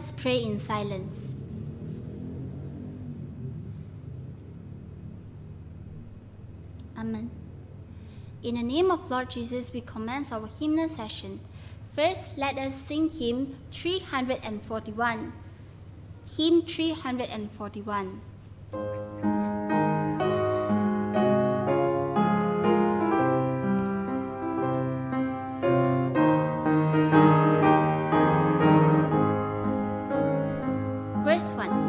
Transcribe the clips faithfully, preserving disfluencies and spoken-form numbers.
Let's pray in silence. Amen. In the name of Lord Jesus, we commence our hymnal session. First, let us sing hymn three hundred forty-one. Hymn three hundred forty-one. Verse one.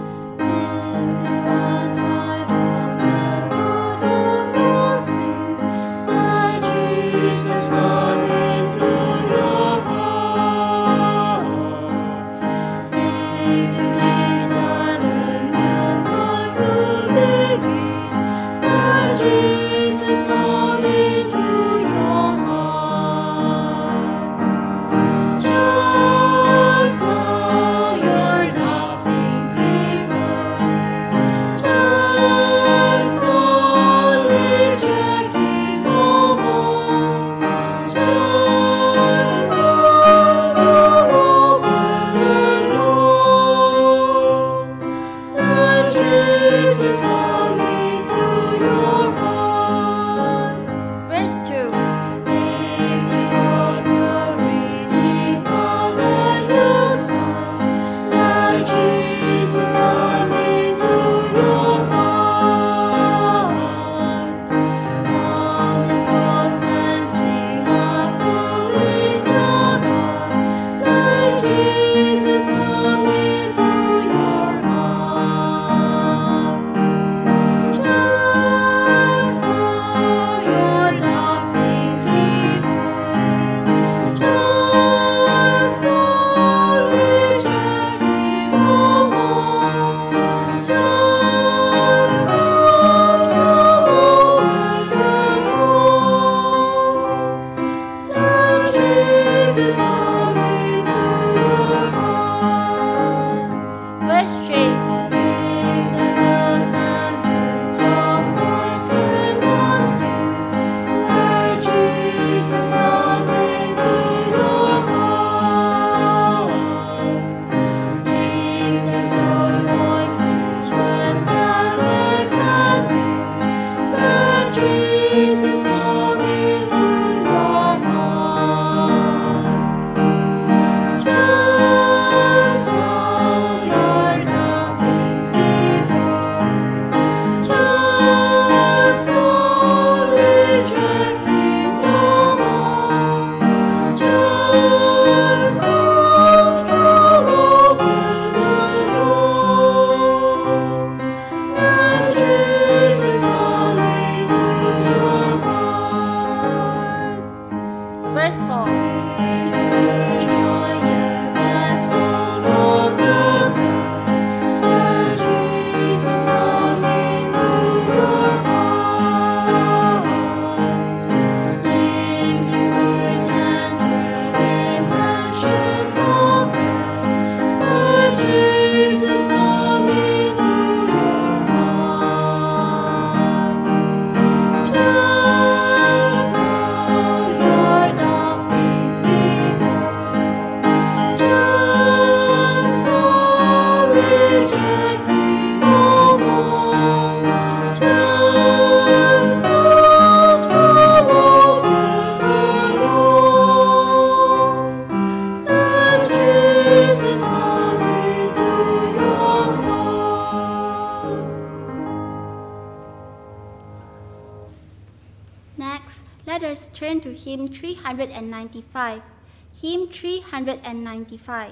Turn to hymn three hundred ninety-five. Hymn three hundred ninety-five.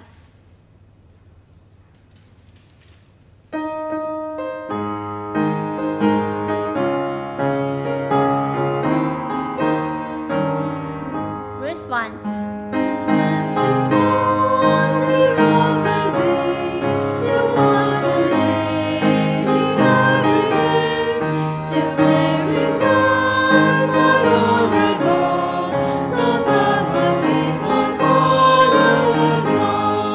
Verse one. The paths of faith on higher ground.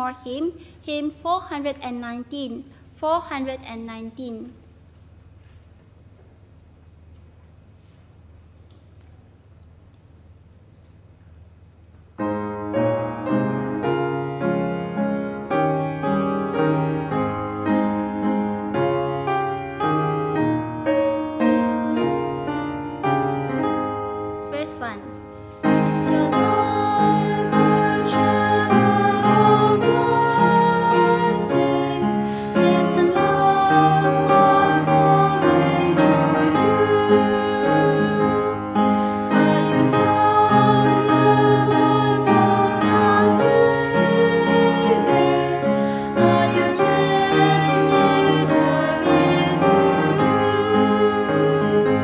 more hymn, hymn four hundred nineteen. four hundred nineteen. Verse one. Is your life a channel of blessings? Is the love of God flowing through you? Are you careless of your Savior? Are you ready His service to do?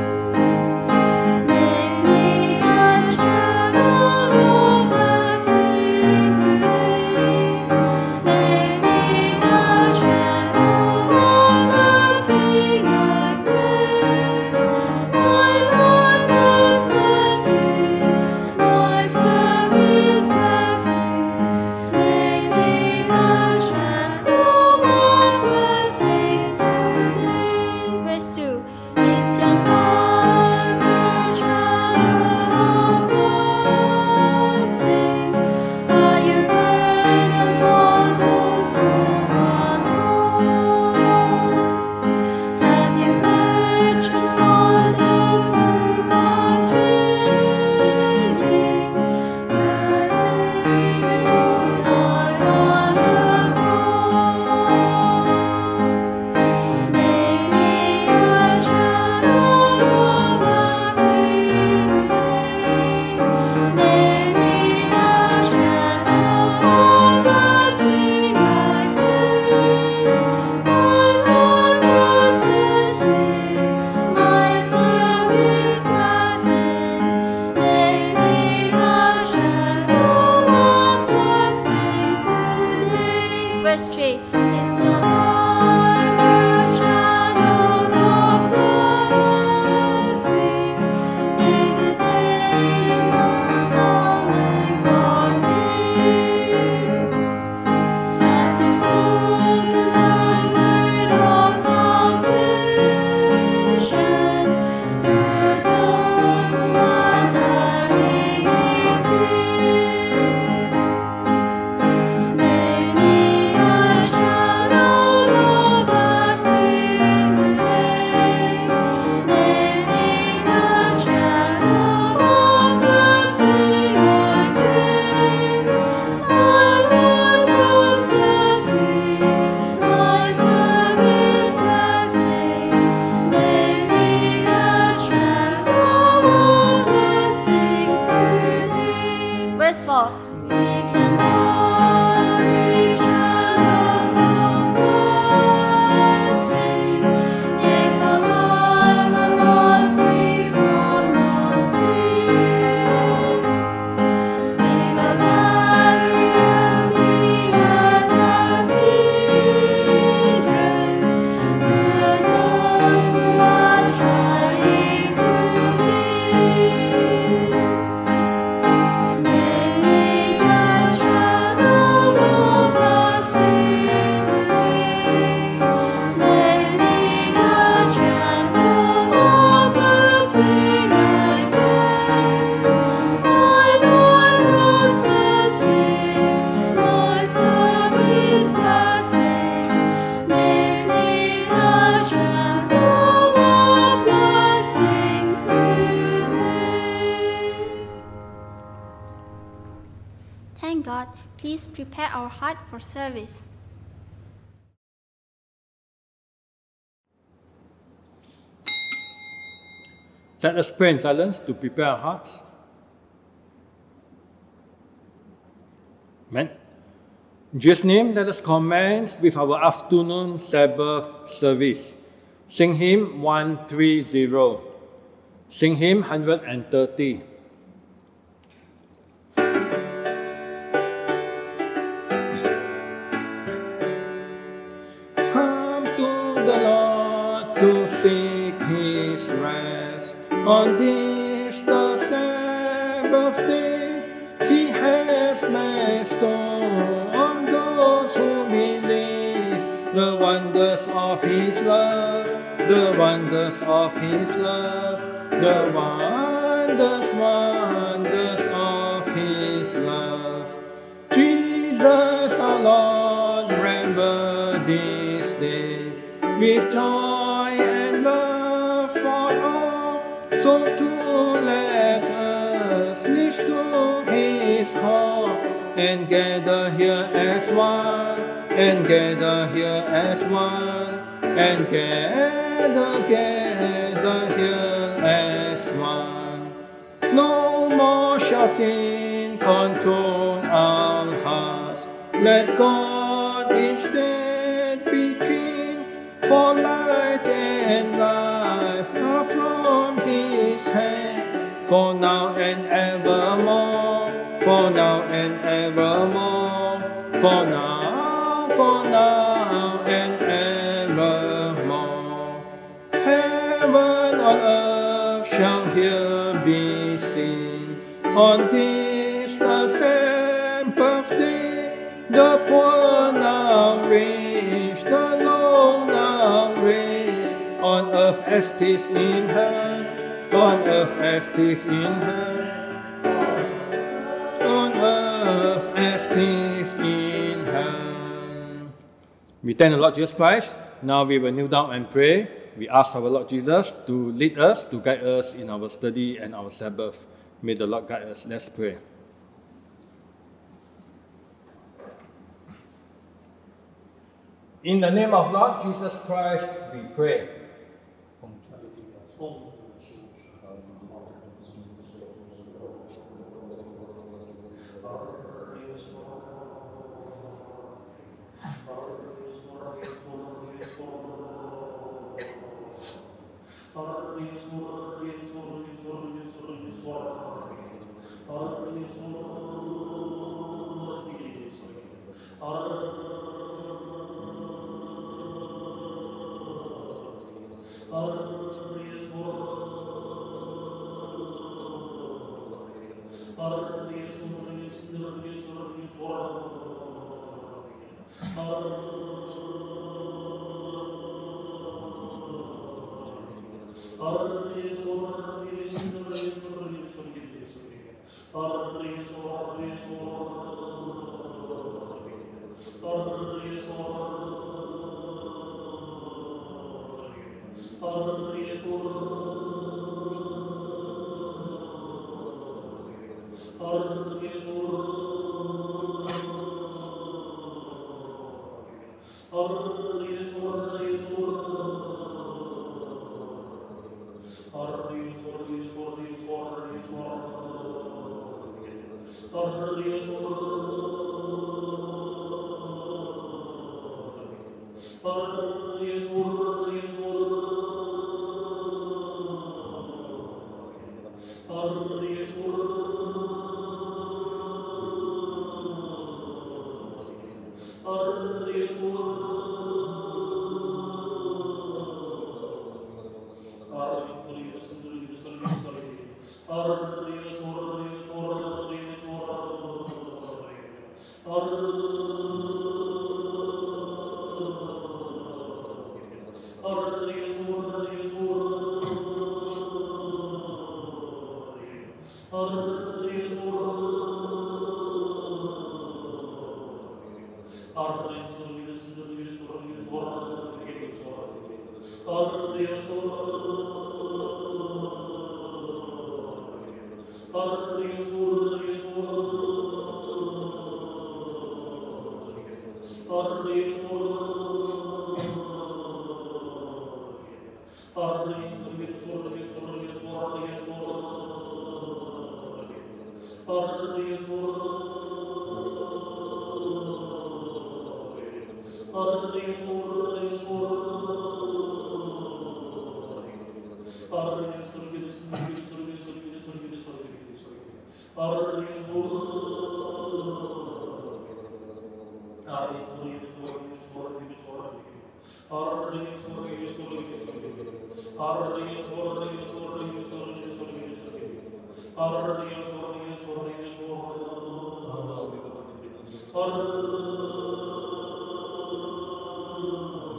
Make me a channel of blessing today. Make me a channel of blessing, I pray. My Lord blesses me, my service blessing. Make me a channel of blessings today. Verse two. Is your life a channel of blessing? Are you burning for those who are lost? Have you merged for those who are straying? The Savior died on the cross. Make me a channel of blessing today. Make me a channel of blessing, I pray. My Lord blesses me, my service blessing. Make me a channel of blessing today. Verse three. Is your life a channel of blessing? Is His angel calling for me? Have you spoken the word of salvation to those who are dying in sin? Make me a channel of blessing today. Make me a channel of blessing, I pray. My Lord blesses me, my service blessing. Make me a channel of blessing today. Verse four. We can all be channels of blessing if our lives are not free from all sin. Leave our barriers behind the hindrance to those who are trying to lead. Make me a channel of blessing today. Make me a channel of blessing, I pray. My Lord blesses me, my service blessings. Make me a channel of blessing today. Thank God. Please prepare our heart for service. Let us pray in silence to prepare our hearts. Amen. In Jesus' name, let us commence with our afternoon Sabbath service. Sing hymn one thirty. Sing hymn one hundred thirty. Come to the Lord to seek His rest. On this the Sabbath day, He has made stone on the wonders of His love, the wonders of His love, the wonders, wonders of His love. Jesus our Lord, remember this day with joy and love for all. So too let us listen to His call and gather here as one, and gather here as one, and gather, gather here as one. No more shall sin control our hearts. Let God instead be King, for light and life are from His hand. For now and evermore, for now and evermore, for now, for now and evermore. Heaven on earth shall here be seen. On this the Sabbath day, the poor now rich, the low now raised. On earth as 'tis in heaven, on earth as 'tis in heaven, on earth as 'tis in heaven. We thank the Lord Jesus Christ. Now we will kneel down and pray. We ask our Lord Jesus to lead us, to guide us in our study and our Sabbath. May the Lord guide us. Let's pray. In the name of Lord Jesus Christ, we pray.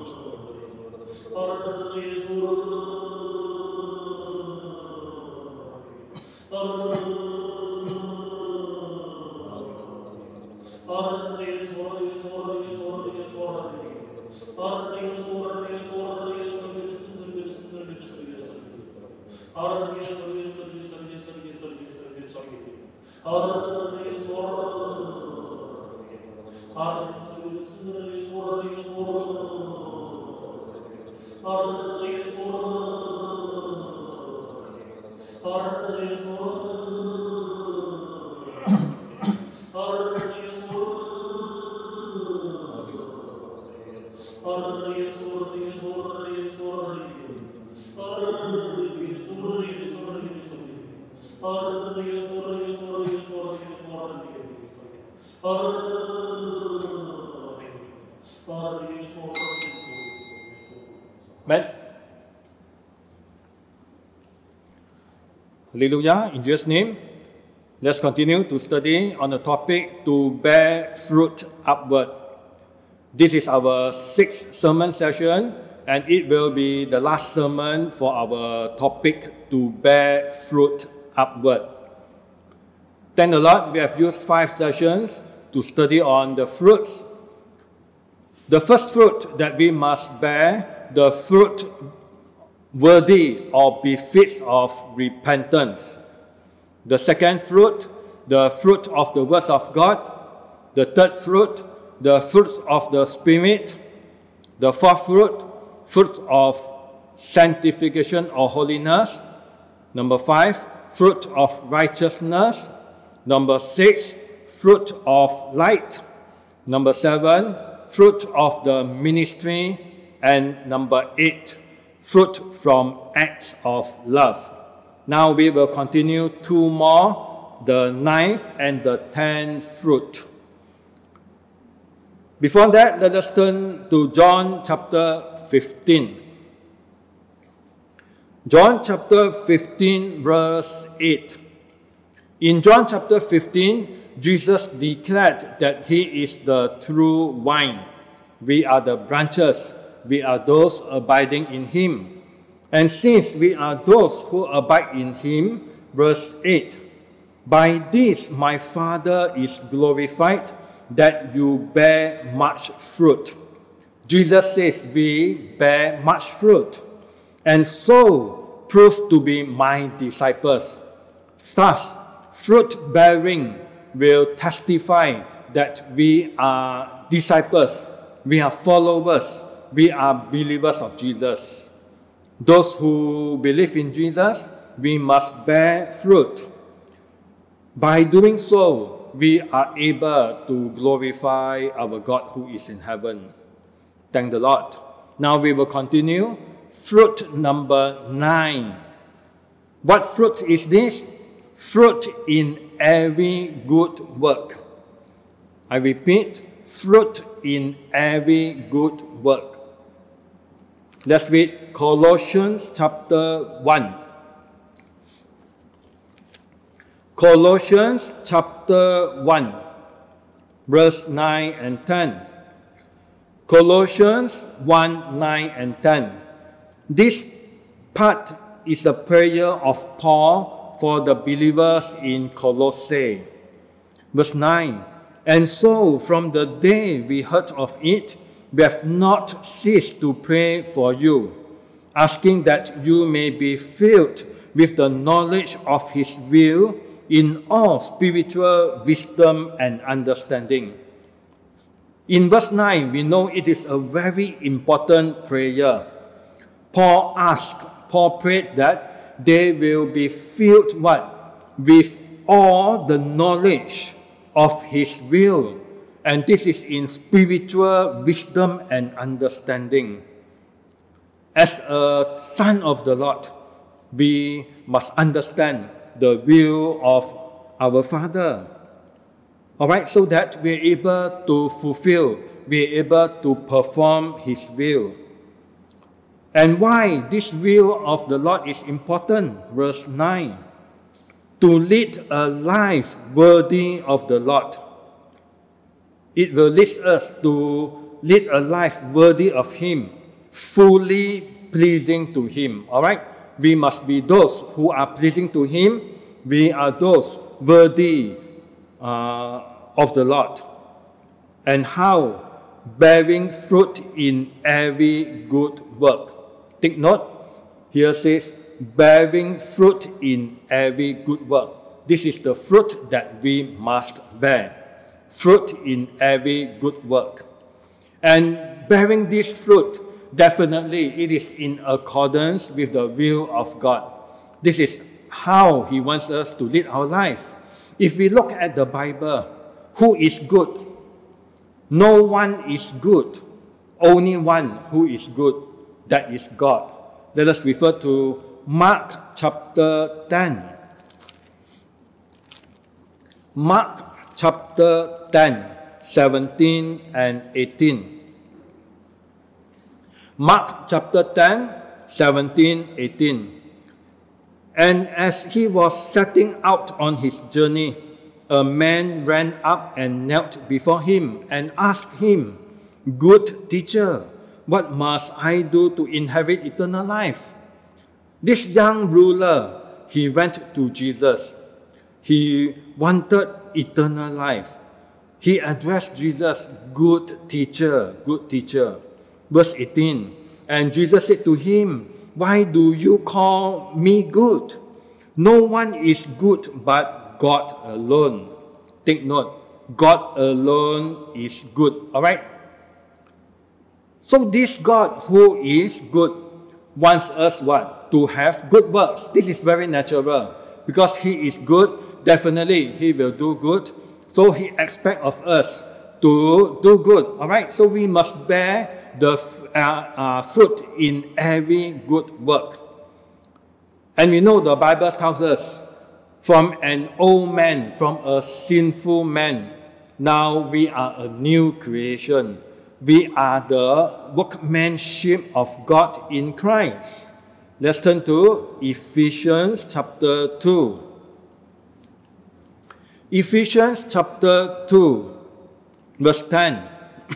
Amen. Hallelujah. In Jesus' name, let's continue to study on the topic to bear fruit upward. This is our sixth sermon session, and it will be the last sermon for our topic to bear fruit upward. Thank the Lord, we have used five sessions to study on the fruits. The first fruit that we must bear, the fruit worthy or befits of repentance. The second fruit, the fruit of the words of God. The third fruit, the fruit of the Spirit. The fourth fruit, fruit of sanctification or holiness. Number five, fruit of righteousness. Number six, fruit of light. Number seven, fruit of the ministry. And number eight, fruit from acts of love. Now we will continue two more, the ninth and the tenth fruit. Before that, let us turn to John chapter fifteen. John chapter fifteen, verse eight. In John chapter fifteen, Jesus declared that He is the true vine. We are the branches. We are those abiding in Him. And since we are those who abide in Him, verse eight, by this my Father is glorified, that you bear much fruit. Jesus says we bear much fruit, and so prove to be my disciples. Thus, fruit bearing will testify that we are disciples, we are followers, we are believers of Jesus. Those who believe in Jesus, we must bear fruit. By doing so, we are able to glorify our God who is in heaven. Thank the Lord. Now we will continue. Fruit number nine. What fruit is this? Fruit in every good work. I repeat, fruit in every good work. Let's read Colossians chapter one. Colossians chapter one, verse nine and ten. Colossians one, nine and ten. This part is a prayer of Paul for the believers in Colossae. Verse nine. And so from the day we heard of it, we have not ceased to pray for you, asking that you may be filled with the knowledge of His will in all spiritual wisdom and understanding. In verse nine, we know it is a very important prayer. Paul asked, Paul prayed that they will be filled what? With all the knowledge of His will. And this is in spiritual wisdom and understanding. As a son of the Lord, we must understand the will of our Father. Alright, so that we're able to fulfill, we're able to perform His will. And why this will of the Lord is important? Verse nine. To lead a life worthy of the Lord. It will lead us to lead a life worthy of Him, fully pleasing to Him. All right? We must be those who are pleasing to Him. We are those worthy uh, of the Lord. And how? Bearing fruit in every good work. Take note. Here says, bearing fruit in every good work. This is the fruit that we must bear. Fruit in every good work. And bearing this fruit, definitely it is in accordance with the will of God. This is how He wants us to lead our life. If we look at the Bible, who is good? No one is good. Only one who is good, that is God. Let us refer to Mark chapter ten. Mark chapter ten, seventeen and eighteen. Mark chapter ten, seventeen, eighteen. And as he was setting out on his journey, a man ran up and knelt before him and asked him, "Good teacher, what must I do to inherit eternal life?" This young ruler, he went to Jesus. He wanted eternal life. He addressed Jesus, "Good teacher, good teacher." Verse eighteen, and Jesus said to him, "Why do you call me good? No one is good but God alone." Take note, God alone is good. All right? So this God who is good wants us what? To have good works. This is very natural. Because He is good, definitely He will do good. So He expects of us to do good. All right? So we must bear the uh, uh, fruit in every good work. And we know the Bible tells us, from an old man, from a sinful man, now we are a new creation. We are the workmanship of God in Christ. Let's turn to Ephesians chapter two. Ephesians chapter two, verse ten.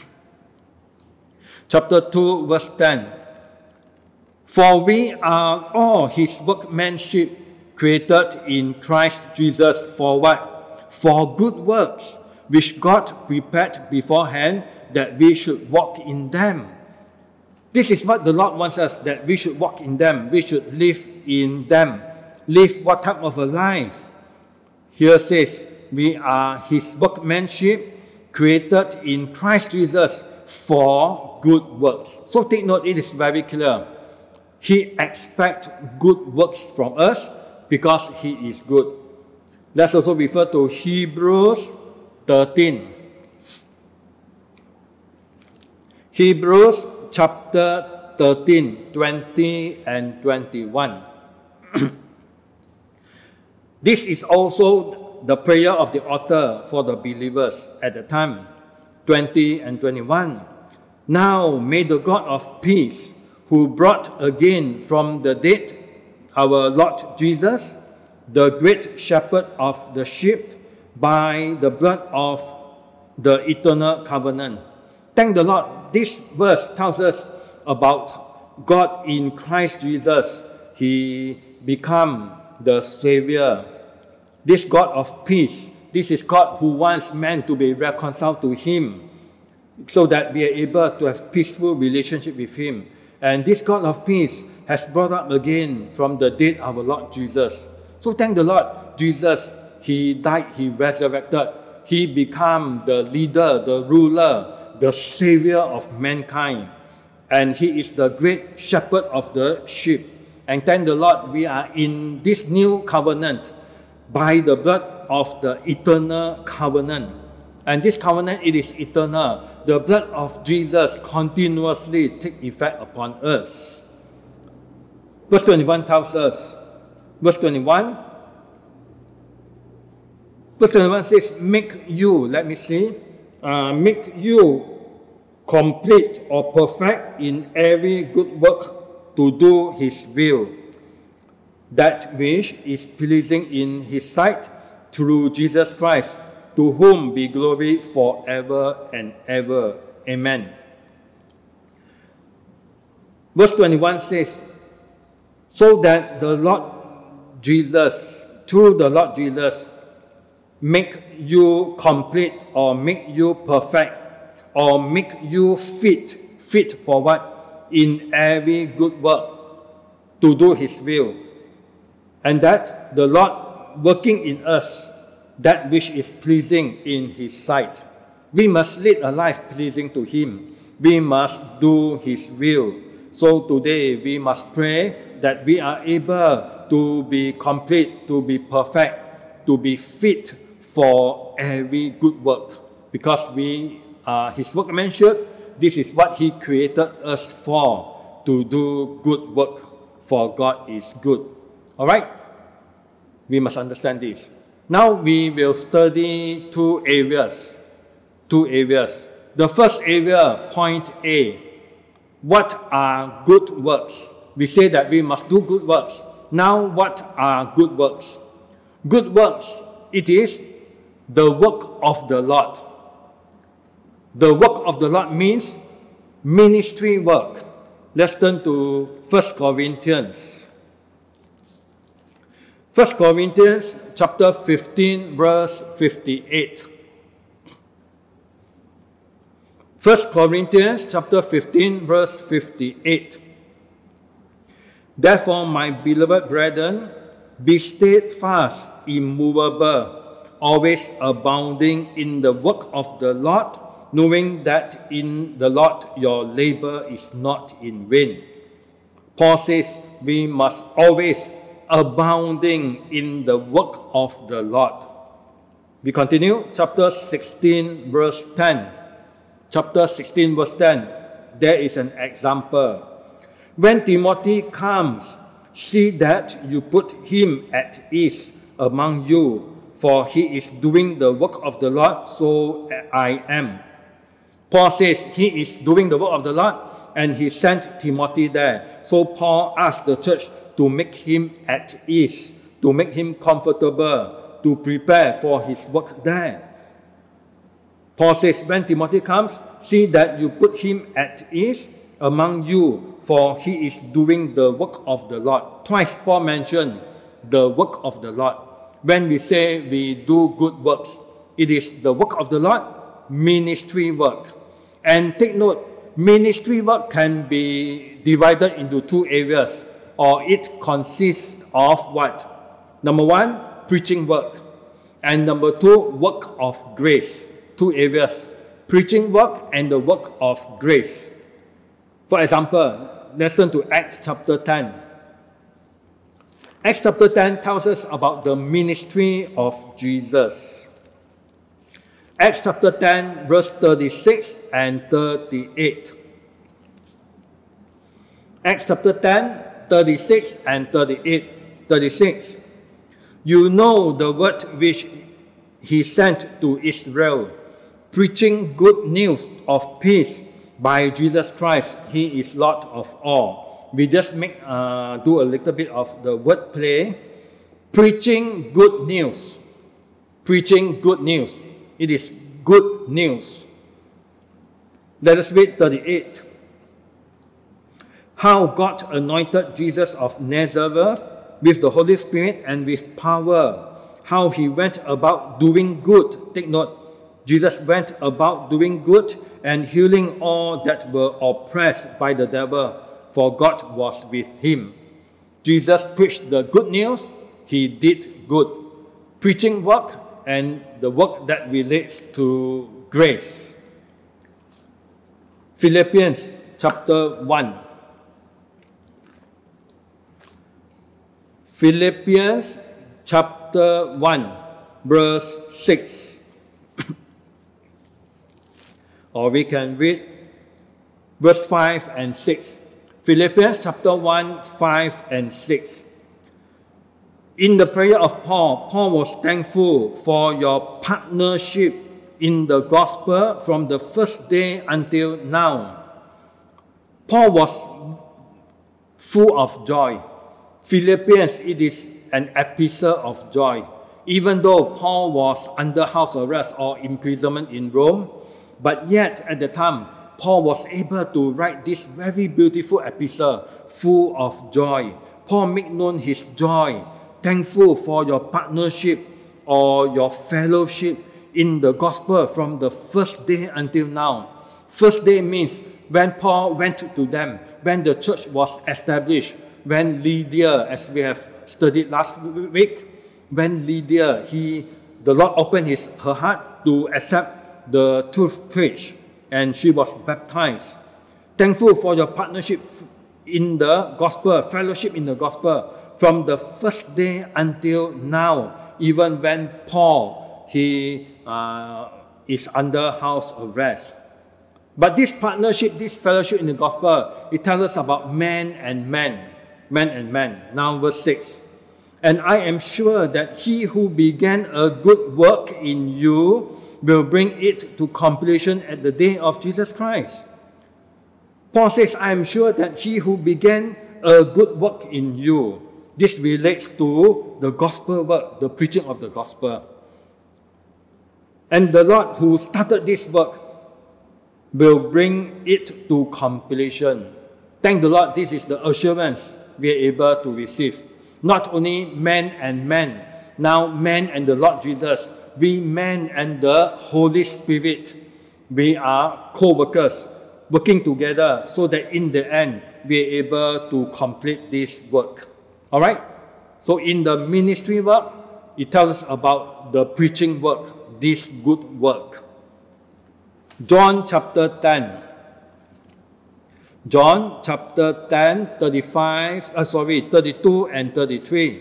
Chapter two, verse ten. For we are all His workmanship, created in Christ Jesus for what? For good works, which God prepared beforehand that we should walk in them. This is what the Lord wants us, that we should walk in them. We should live in them. Live what type of a life? Here says, we are His workmanship, created in Christ Jesus for good works. So take note, it is very clear. He expects good works from us because He is good. Let's also refer to Hebrews thirteen. Hebrews chapter thirteen, twenty and twenty-one. This is also the prayer of the author for the believers at the time. twenty and twenty-one. Now may the God of peace, who brought again from the dead our Lord Jesus, the great shepherd of the sheep, by the blood of the eternal covenant. Thank the Lord. This verse tells us about God in Christ Jesus. He became the Savior. This God of peace, this is God who wants man to be reconciled to Him, so that we are able to have peaceful relationship with Him. And this God of peace has brought up again from the dead our Lord Jesus. So thank the Lord. Jesus, He died, He resurrected. He became the leader, the ruler, the Savior of mankind. And He is the great shepherd of the sheep. And thank the Lord, we are in this new covenant by the blood of the eternal covenant. And this covenant, it is eternal. The blood of Jesus continuously takes effect upon us. Verse twenty-one tells us, verse twenty-one, verse twenty-one says, make you, let me see, uh, make you complete or perfect in every good work to do His will, that which is pleasing in His sight, through Jesus Christ, to whom be glory forever and ever. Amen. Verse twenty-one says, so that the Lord Jesus, through the Lord Jesus, make you complete or make you perfect or make you fit. Fit for what? In every good work, to do His will. And that the Lord working in us, that which is pleasing in His sight. We must lead a life pleasing to Him. We must do His will. So today we must pray that we are able to be complete, to be perfect, to be fit for every good work. Because we are His workmanship, this is what He created us for, to do good work, for God is good. Alright? We must understand this. Now we will study two areas. Two areas. The first area, point A. What are good works? We say that we must do good works. Now what are good works? Good works, it is the work of the Lord. The work of the Lord means ministry work. Let's turn to First Corinthians. First Corinthians chapter fifteen, verse fifty-eight. First Corinthians chapter fifteen, verse fifty-eight. Therefore, my beloved brethren, be steadfast, immovable, always abounding in the work of the Lord, knowing that in the Lord your labor is not in vain. Paul says we must always abounding in the work of the Lord. We continue, chapter sixteen, verse ten. Chapter sixteen, verse ten. There is an example. When Timothy comes, see that you put him at ease among you, for he is doing the work of the Lord, so I am. Paul says he is doing the work of the Lord, and he sent Timothy there. So Paul asked the church to make him at ease, to make him comfortable, to prepare for his work there. Paul says, when Timothy comes, see that you put him at ease among you, for he is doing the work of the Lord. Twice Paul mentioned the work of the Lord. When we say we do good works, it is the work of the Lord, ministry work. And take note, ministry work can be divided into two areas, or it consists of what? Number one, preaching work. And number two, work of grace. Two areas, preaching work and the work of grace. For example, let's turn to Acts chapter ten. Acts chapter ten tells us about the ministry of Jesus. Acts chapter ten, verse thirty-six and thirty-eight. Acts chapter ten, thirty-six and thirty-eight. thirty-six. You know the word which he sent to Israel, preaching good news of peace by Jesus Christ. He is Lord of all. We just make uh, do a little bit of the word play. Preaching good news. Preaching good news. It is good news. Let us read thirty-eight. How God anointed Jesus of Nazareth with the Holy Spirit and with power. How he went about doing good. Take note. Jesus went about doing good and healing all that were oppressed by the devil, for God was with him. Jesus preached the good news. He did good. Preaching work and the work that relates to grace. Philippians chapter one. Philippians chapter one, verse six. Or we can read verse five and six. Philippians chapter one, five and six. In the prayer of Paul, Paul was thankful for your partnership in the gospel from the first day until now. Paul was full of joy. Philippians, it is an episode of joy. Even though Paul was under house arrest or imprisonment in Rome, but yet at the time, Paul was able to write this very beautiful epistle full of joy. Paul made known his joy, thankful for your partnership or your fellowship in the gospel from the first day until now. First day means when Paul went to them, when the church was established, when Lydia, as we have studied last week, when Lydia, he, the Lord opened his, her heart to accept the truth preached, and she was baptized. Thankful for your partnership in the gospel, fellowship in the gospel, from the first day until now, even when Paul, he uh, is under house arrest. But this partnership, this fellowship in the gospel, it tells us about man and man, man and man. Now verse six. And I am sure that he who began a good work in you will bring it to completion at the day of Jesus Christ. Paul says, I am sure that he who began a good work in you. This relates to the gospel work, the preaching of the gospel. And the Lord who started this work will bring it to completion. Thank the Lord, this is the assurance we are able to receive. Not only man and man, now man and the Lord Jesus, we man and the Holy Spirit, we are co-workers, working together so that in the end, we are able to complete this work. Alright? So in the ministry work, it tells us about the preaching work, this good work. John chapter ten. John chapter ten, thirty-five, uh, sorry, thirty-two and thirty-three.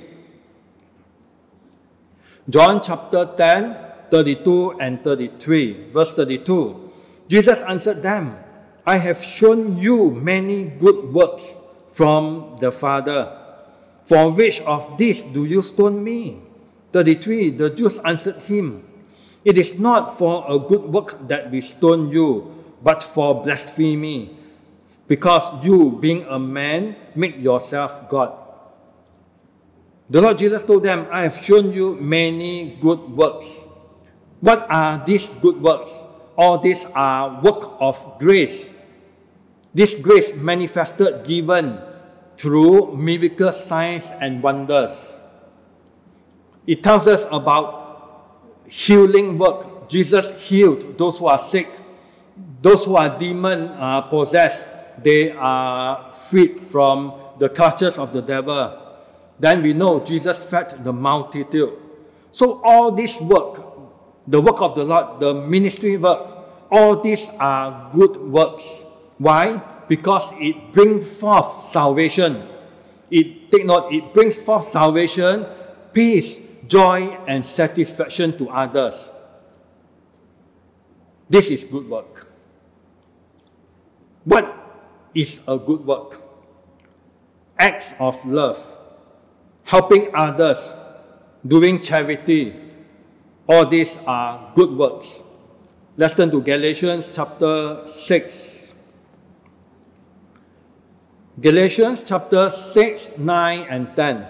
John chapter ten, thirty-two and thirty-three. Verse thirty-two. Jesus answered them, I have shown you many good works from the Father. For which of these do you stone me? thirty-three. The Jews answered him, it is not for a good work that we stone you, but for blasphemy, because you, being a man, make yourself God. The Lord Jesus told them, I have shown you many good works. What are these good works? All these are work of grace. This grace manifested, given through miracle signs and wonders. It tells us about healing work. Jesus healed those who are sick. Those who are demon uh, possessed, they are freed from the clutches of the devil. Then we know Jesus fed the multitude. So all this work, the work of the Lord, the ministry work, all these are good works. Why? Because it brings forth salvation. It, take note, it brings forth salvation, peace, joy, and satisfaction to others. This is good work. What is a good work? Acts of love, helping others, doing charity. All these are good works. Let's turn to Galatians chapter six. Galatians chapter six, nine and ten.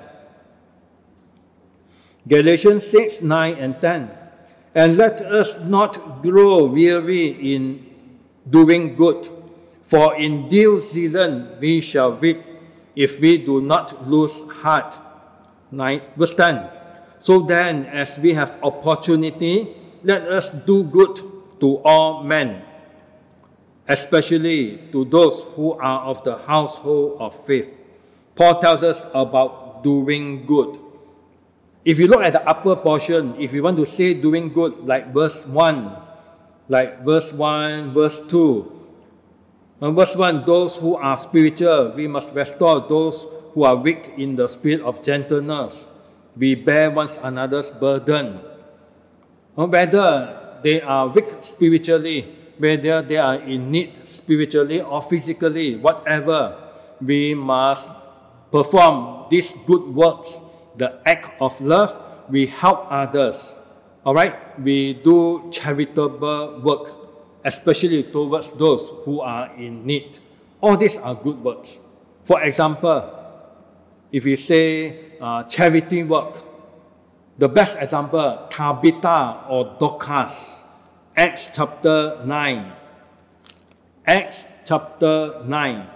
Galatians six, nine and ten. And let us not grow weary in doing good, for in due season we shall reap, if we do not lose heart. nine, verse ten. So then, as we have opportunity, let us do good to all men, especially to those who are of the household of faith. Paul tells us about doing good. If you look at the upper portion, if you want to say doing good, like verse one, like verse one, verse two. And verse one, those who are spiritual, we must restore those who are weak in the spirit of gentleness. We bear one another's burden. Whether they are weak spiritually, whether they are in need spiritually or physically, whatever, we must perform these good works, the act of love. We help others. Alright? We do charitable work, especially towards those who are in need. All these are good works. For example, if we say uh, charity work, the best example, Tabitha or Dorcas, Acts chapter nine. Acts chapter nine,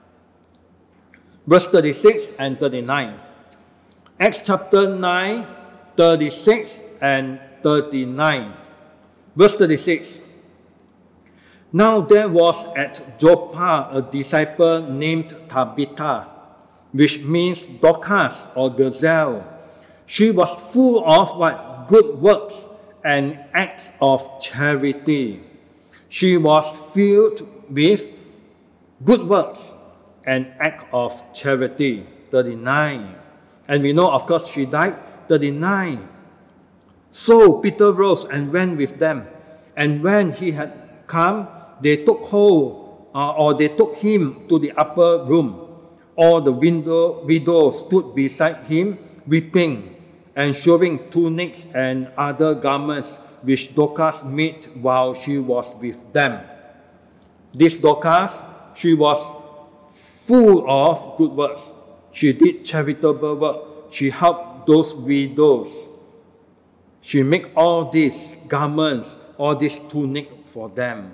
verse thirty-six and thirty-nine. Acts chapter nine, thirty-six and thirty-nine. Verse thirty-six. Now there was at Joppa a disciple named Tabitha, which means Dorcas or gazelle. She was full of what? Good works and acts of charity. She was filled with good works and act of charity. thirty-nine. And we know, of course, she died. thirty-nine. So Peter rose and went with them. And when he had come, they took hold, uh, or they took him to the upper room. All the window, widows stood beside him, weeping, and showing tunics and other garments which Dorcas made while she was with them. This Dorcas, she was full of good works. She did charitable work. She helped those widows. She made all these garments, all these tunics for them.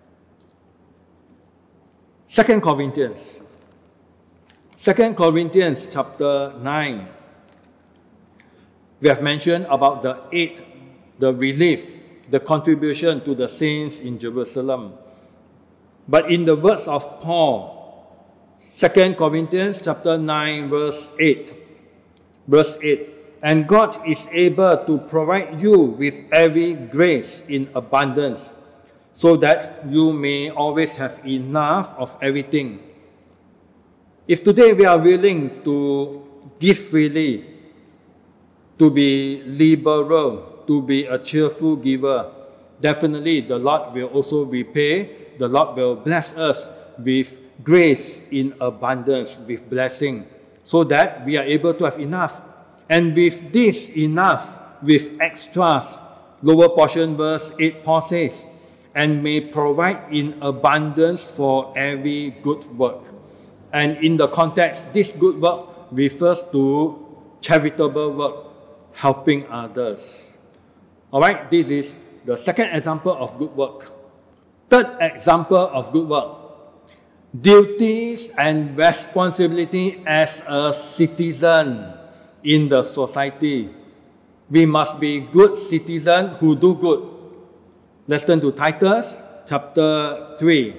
Second Corinthians. Second Corinthians chapter nine. We have mentioned about the aid, the relief, the contribution to the saints in Jerusalem. But in the words of Paul, Second Corinthians chapter nine, verse eight. Verse eight. And God is able to provide you with every grace in abundance, so that you may always have enough of everything. If today we are willing to give freely, to be liberal, to be a cheerful giver, definitely the Lord will also repay. The Lord will bless us with grace in abundance, with blessing, so that we are able to have enough. And with this enough, with extras, lower portion verse eight, Paul says, and may provide in abundance for every good work. And in the context, this good work refers to charitable work, helping others. Alright, this is the second example of good work. Third example of good work. Duties and responsibility as a citizen in the society. We must be good citizens who do good. Let's turn to Titus chapter three.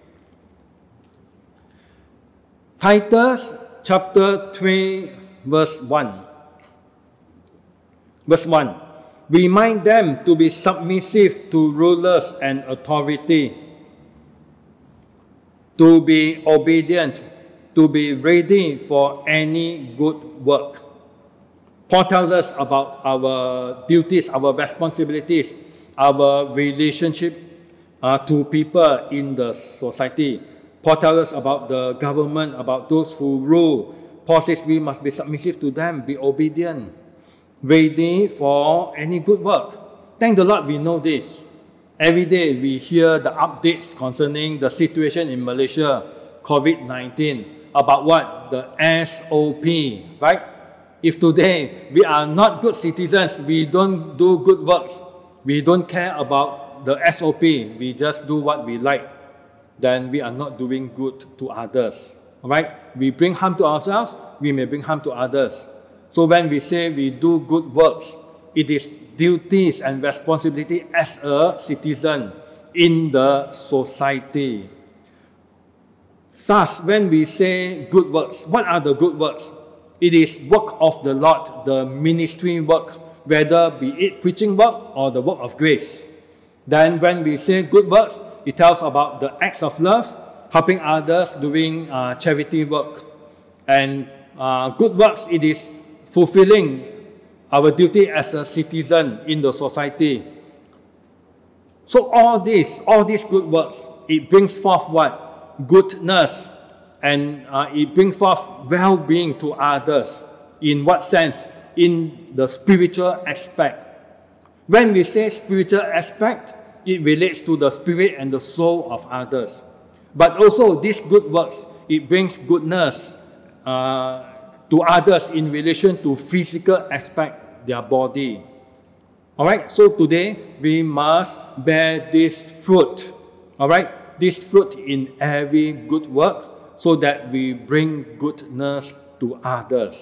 Titus chapter three, verse one. Verse one. Remind them to be submissive to rulers and authority, to be obedient, to be ready for any good work. Paul tells us about our duties, our responsibilities, our relationship uh, to people in the society. Paul tells us about the government, about those who rule. Paul says we must be submissive to them, be obedient, ready for any good work. Thank the Lord we know this. Every day we hear the updates concerning the situation in Malaysia, COVID nineteen, about what? The S O P, right? If today we are not good citizens, we don't do good works, we don't care about the S O P, we just do what we like, then we are not doing good to others. Alright? We bring harm to ourselves, we may bring harm to others. So when we say we do good works, it is duties and responsibility as a citizen in the society. Thus, when we say good works, what are the good works? It is work of the Lord, the ministry work, whether be it preaching work or the work of grace. Then when we say good works, it tells about the acts of love, helping others, doing uh, charity work. And uh, good works, it is fulfilling our duty as a citizen in the society. So all this, all these good works, it brings forth what? Goodness. And uh, it brings forth well-being to others. In what sense? In the spiritual aspect. When we say spiritual aspect, it relates to the spirit and the soul of others. But also, these good works, it brings goodness uh, to others in relation to physical aspect, their body. Alright, so today we must bear this fruit. Alright, this fruit in every good work, so that we bring goodness to others.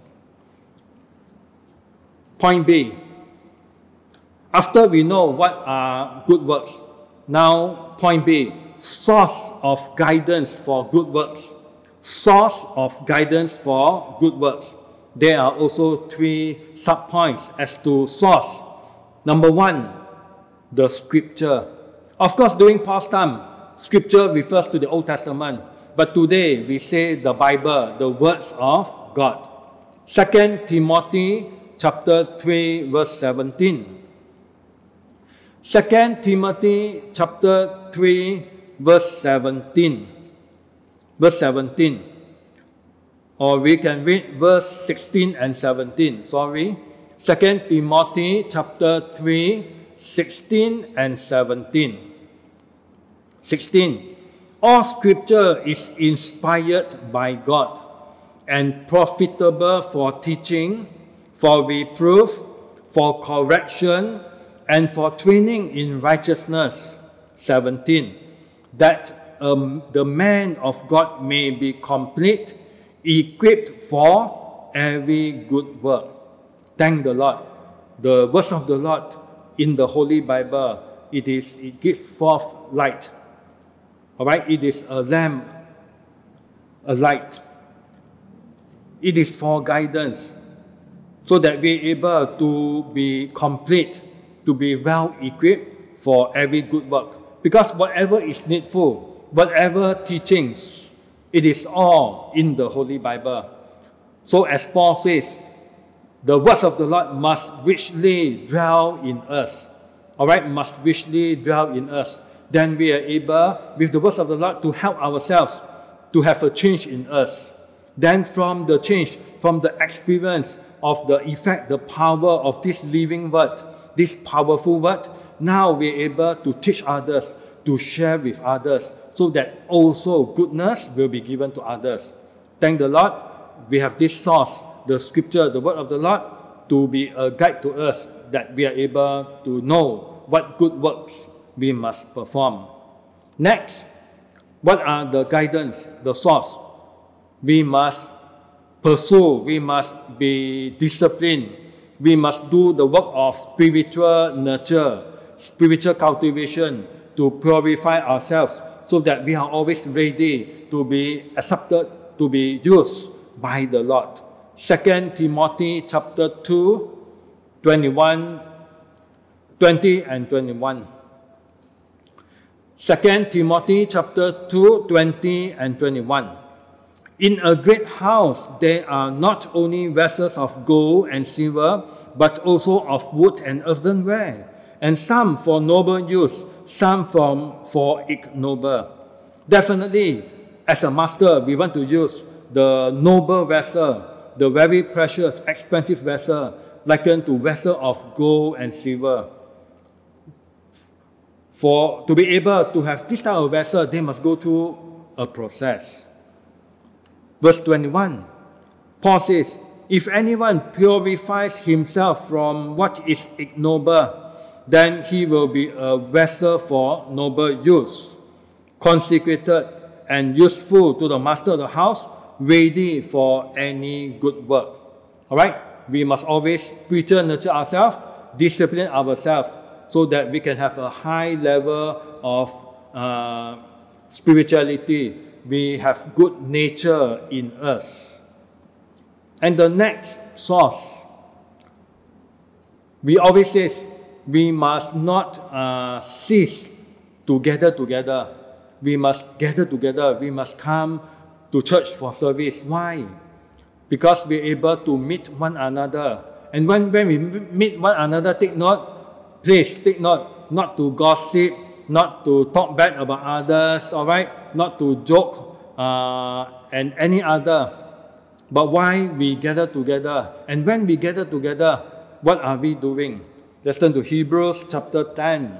Point B. After we know what are good works, now point B, source of guidance for good works. Source of guidance for good works. There are also three sub-points as to source. Number one, the scripture. Of course, during Paul's time, scripture refers to the Old Testament. But today, we say the Bible, the words of God. Second Timothy chapter three, verse seventeen. Second Timothy chapter three, verse seventeen. Verse seventeen. Or we can read verse sixteen and seventeen. Sorry. Second Timothy chapter three, sixteen and seventeen. sixteen. All scripture is inspired by God and profitable for teaching, for reproof, for correction, and for training in righteousness. seventeen. That um, the man of God may be complete, equipped for every good work. Thank the Lord. The words of the Lord in the Holy Bible, it is it gives forth light. Alright, it is a lamp, a light. It is for guidance, so that we are able to be complete, to be well equipped for every good work. Because whatever is needful, whatever teachings, it is all in the Holy Bible. So as Paul says, the words of the Lord must richly dwell in us. Alright, must richly dwell in us. Then we are able, with the words of the Lord, to help ourselves to have a change in us. Then from the change, from the experience of the effect, the power of this living word, this powerful word, now we are able to teach others, to share with others, so that also goodness will be given to others. Thank the Lord, we have this source, the scripture, the word of the Lord, to be a guide to us, that we are able to know what good works we must perform. Next, what are the guidance, the source? We must pursue, we must be disciplined, we must do the work of spiritual nurture, spiritual cultivation, to purify ourselves, so that we are always ready to be accepted, to be used by the Lord. Second Timothy chapter two, twenty-one, twenty and twenty-one. Second Timothy chapter two, twenty and twenty-one. In a great house there are not only vessels of gold and silver, but also of wood and earthenware, and some for noble use, some from for ignoble. Definitely, as a master, we want to use the noble vessel, the very precious, expensive vessel, likened to vessel of gold and silver. For to be able to have this type of vessel, they must go through a process. Verse twenty-one, Paul says, if anyone purifies himself from what is ignoble, then he will be a vessel for noble use, consecrated and useful to the master of the house, ready for any good work. Alright, we must always spiritually nurture ourselves, discipline ourselves, so that we can have a high level of uh, spirituality. We have good nature in us. And the next source, we always say, we must not uh, cease to gather together. We must gather together. We must come to church for service. Why? Because we are able to meet one another. And when, when we meet one another, take note, please take note, not to gossip, not to talk bad about others, all right? Not to joke uh, and any other. But why we gather together? And when we gather together, what are we doing? Let's turn to Hebrews chapter ten.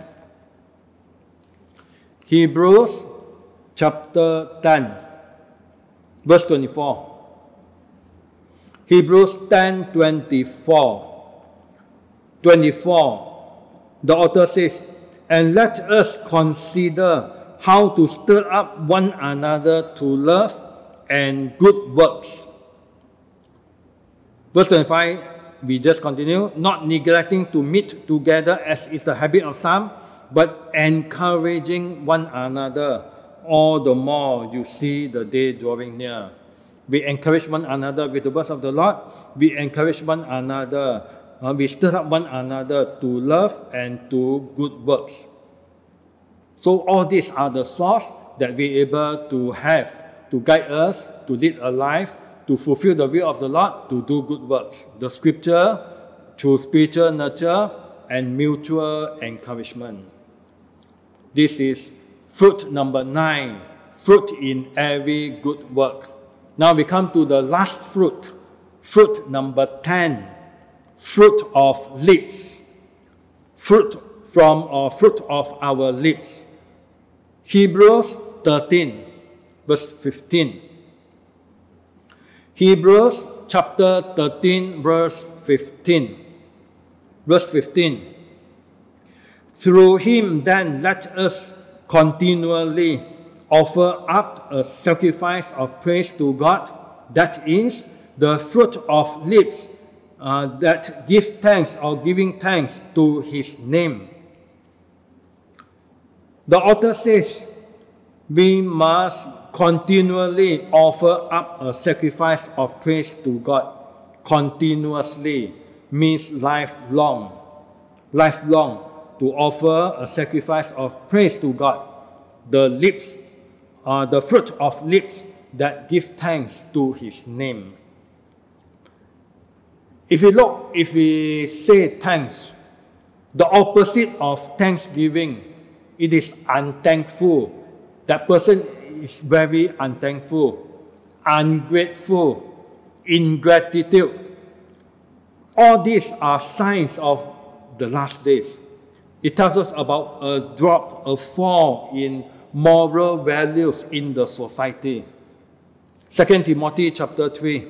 Hebrews chapter ten, verse twenty-four. Hebrews ten, twenty-four. twenty-four. The author says, and let us consider how to stir up one another to love and good works. Verse twenty-five, we just continue, not neglecting to meet together as is the habit of some, but encouraging one another, all the more you see the day drawing near. We encourage one another with the words of the Lord. We encourage one another. Uh, we stir up one another to love and to good works. So all these are the source that we are able to have to guide us, to lead a life, to fulfill the will of the Lord, to do good works. The scripture, through spiritual nurture and mutual encouragement. This is fruit number nine, fruit in every good work. Now we come to the last fruit, fruit number ten, fruit of lips, fruit from or fruit of our lips. Hebrews thirteen, verse fifteen. Hebrews chapter thirteen, verse fifteen. Verse fifteen. Through him then let us continually offer up a sacrifice of praise to God, that is, the fruit of lips uh, that give thanks or giving thanks to his name. The author says we must continually offer up a sacrifice of praise to God. Continuously means lifelong. Lifelong, to offer a sacrifice of praise to God. The lips, uh, the fruit of lips that give thanks to his name. If we look, if we say thanks, the opposite of thanksgiving, it is unthankful. That person is very unthankful, ungrateful, ingratitude. All these are signs of the last days. It tells us about a drop, a fall in moral values in the society. Second Timothy chapter three.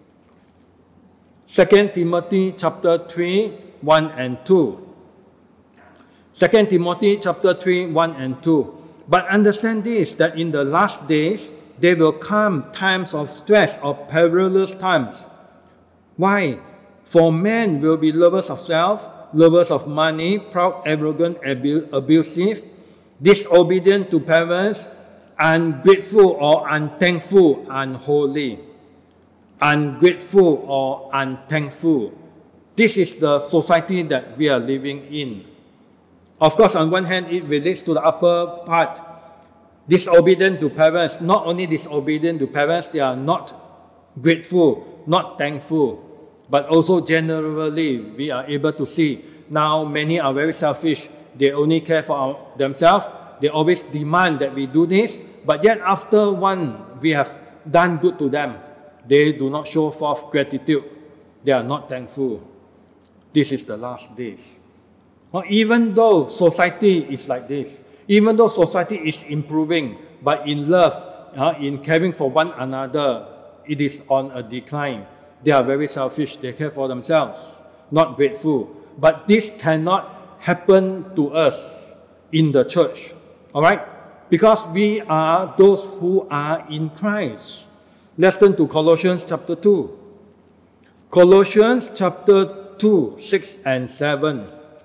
Second Timothy chapter three, one and two. Second Timothy chapter three, one and two. But understand this, that in the last days, there will come times of stress, of perilous times. Why? For men will be lovers of self, lovers of money, proud, arrogant, abu abusive, disobedient to parents, ungrateful or unthankful, unholy. Ungrateful or unthankful. This is the society that we are living in. Of course, on one hand, it relates to the upper part. Disobedient to parents. Not only disobedient to parents, they are not grateful, not thankful. But also generally, we are able to see now many are very selfish. They only care for our, themselves. They always demand that we do this. But yet after one, we have done good to them, they do not show forth gratitude. They are not thankful. This is the last days. Well, even though society is like this, even though society is improving, but in love, uh, in caring for one another, it is on a decline. They are very selfish. They care for themselves, not grateful. But this cannot happen to us in the church. All right? Because we are those who are in Christ. Let's turn to Colossians chapter two. Colossians chapter two, six and seven.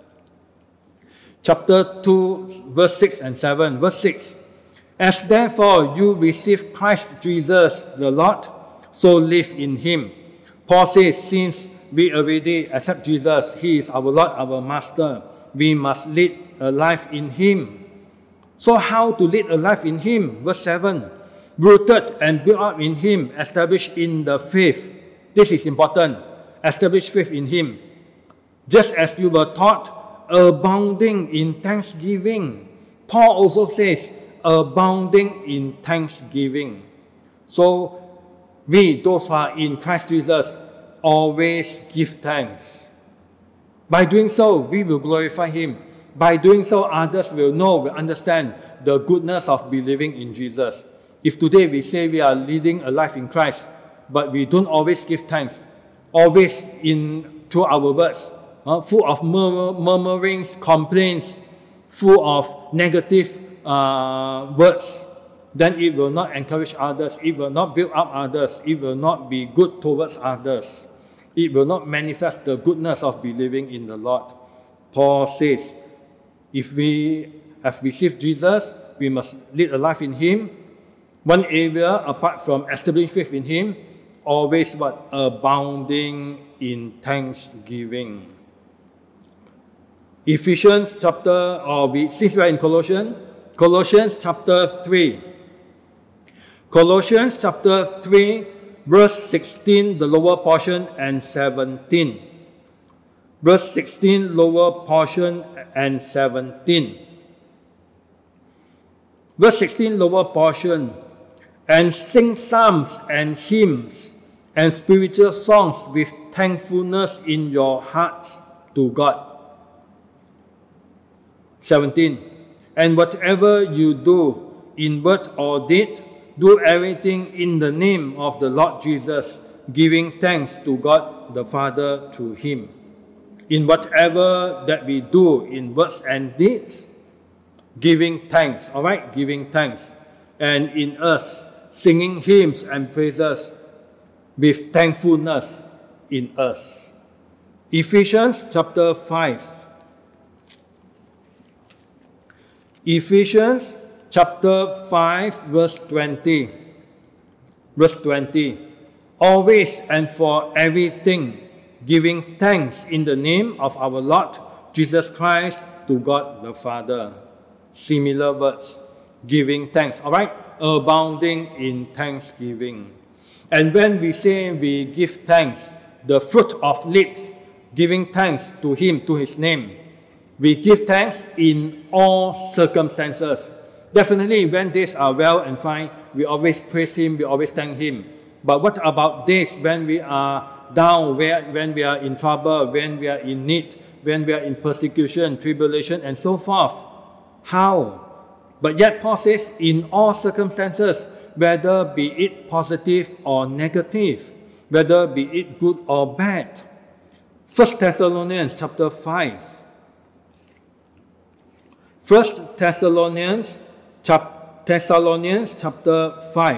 Chapter two, verse six and seven. Verse six. As therefore you receive Christ Jesus the Lord, so live in him. Paul says, since we already accept Jesus, he is our Lord, our Master, we must lead a life in him. So how to lead a life in him? Verse seven. Rooted and built up in him, established in the faith. This is important. Established faith in him. Just as you were taught, abounding in thanksgiving. Paul also says, abounding in thanksgiving. So, we, those who are in Christ Jesus, always give thanks. By doing so, we will glorify him. By doing so, others will know, will understand the goodness of believing in Jesus. If today we say we are leading a life in Christ, but we don't always give thanks, always in through our words, uh, full of murmur, murmurings, complaints, full of negative uh, words, then it will not encourage others, it will not build up others, it will not be good towards others. It will not manifest the goodness of believing in the Lord. Paul says, if we have received Jesus, we must lead a life in Him. One area, apart from establishing faith in Him, always what? Abounding in thanksgiving. Ephesians chapter, or we, since we are in Colossians, Colossians chapter three. Colossians chapter three, verse sixteen, the lower portion, and seventeen. Verse sixteen, lower portion, and seventeen. Verse sixteen, lower portion. And sing psalms and hymns and spiritual songs with thankfulness in your hearts to God. seventeen. And whatever you do, in word or deed, do everything in the name of the Lord Jesus, giving thanks to God the Father through Him. In whatever that we do in words and deeds, giving thanks, all right? Giving thanks. And in us, singing hymns and praises with thankfulness in us. Ephesians chapter five. Ephesians chapter five, verse twenty. Verse twenty. Always and for everything, giving thanks in the name of our Lord Jesus Christ to God the Father. Similar words. Giving thanks. All right? Abounding in thanksgiving. And when we say we give thanks, the fruit of lips, giving thanks to Him, to His name, we give thanks in all circumstances. Definitely, when days are well and fine, we always praise Him, we always thank Him. But what about days when we are down, when we are in trouble, when we are in need, when we are in persecution, tribulation, and so forth? How? But yet Paul says, in all circumstances, whether be it positive or negative, whether be it good or bad. First Thessalonians chapter five. First Thessalonians, chap Thessalonians chapter five,